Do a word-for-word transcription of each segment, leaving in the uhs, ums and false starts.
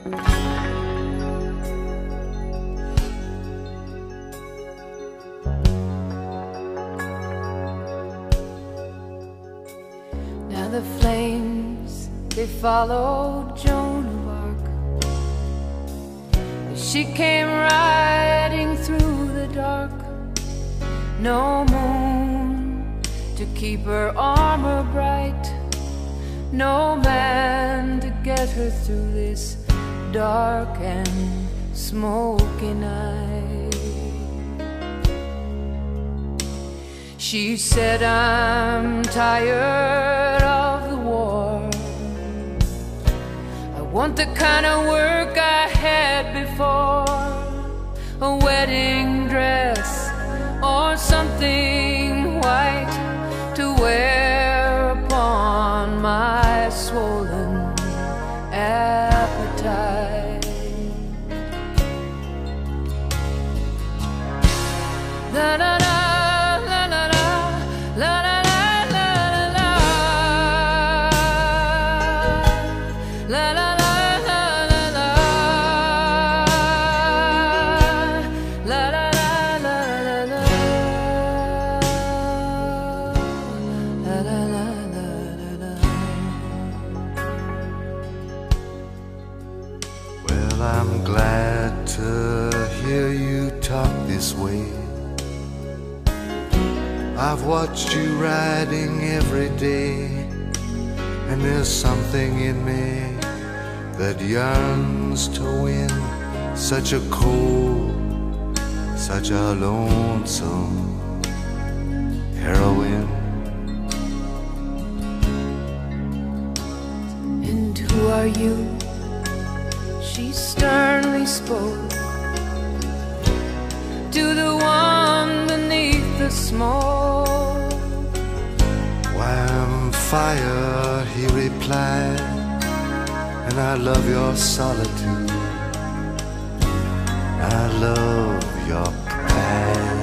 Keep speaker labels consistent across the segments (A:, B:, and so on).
A: Now the flames, they followed Joan of Arc. She came riding through the dark. No moon to keep her armor bright, no man to get her through this dark and smoky night. She said, I'm tired of the war. I want the kind of work I had before, a wedding dress or something white to wear upon my swollen appetite. La la la la la la la la la la la la la.
B: I'm glad to hear you talk this way. I've watched you riding every day, and there's something in me that yearns to win such a cold, such a lonesome heroine.
A: And who are you? She sternly spoke to the one beneath the smoke.
B: Why, I'm fire, he replied, and I love your solitude. I love your pride.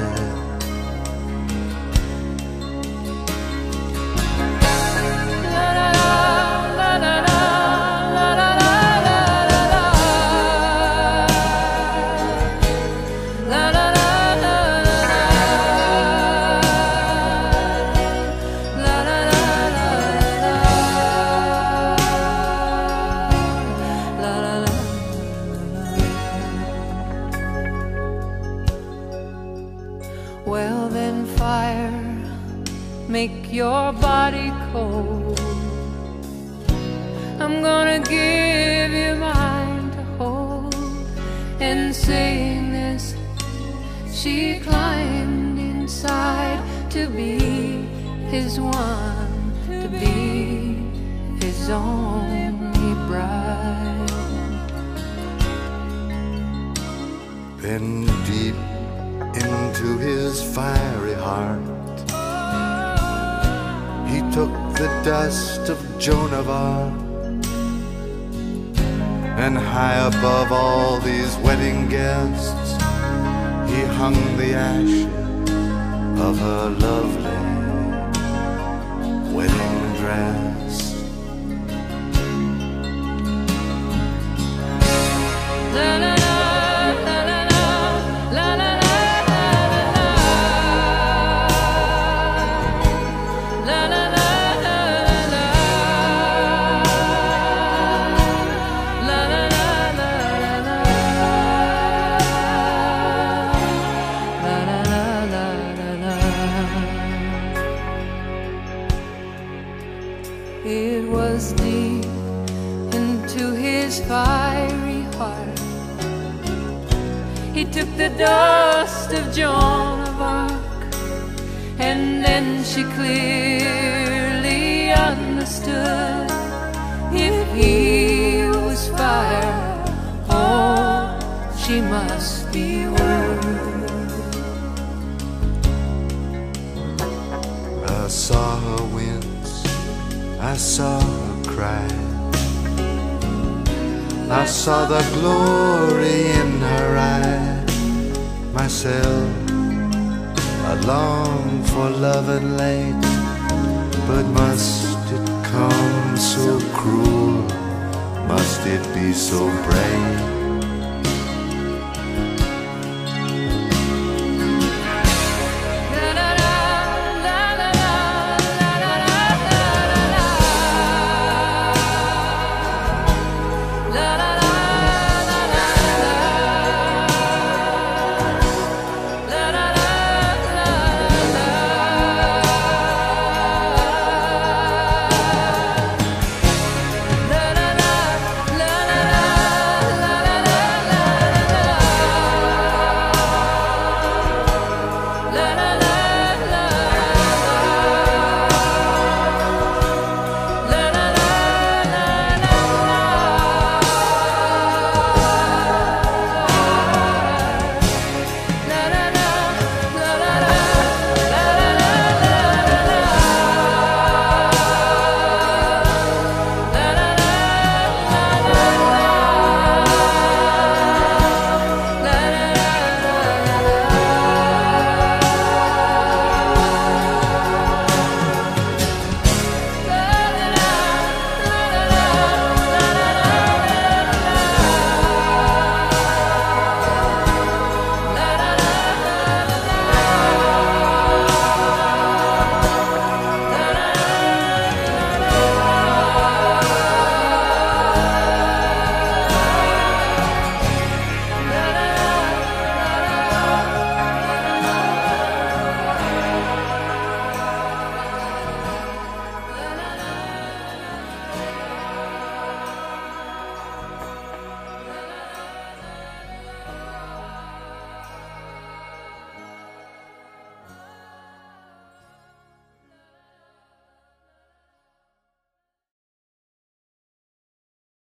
A: Well then, fire, make your body cold. I'm gonna give you mine to hold. And saying this, she climbed inside to be his one, to be his only bride.
B: Then deep into his fiery heart, he took the dust of Joan of Arc, and high above all these wedding guests, he hung the ashes of her lovely wedding dress.
A: La, la, la. It was deep into his fiery heart. He took the dust of Joan of Arc, and then she clearly understood. If he was fire, oh, she must be wood.
B: I saw her wince, I saw her cry, I saw the glory in her eye. Myself, I long for love and light, but must it come so cruel? Must it be so brave?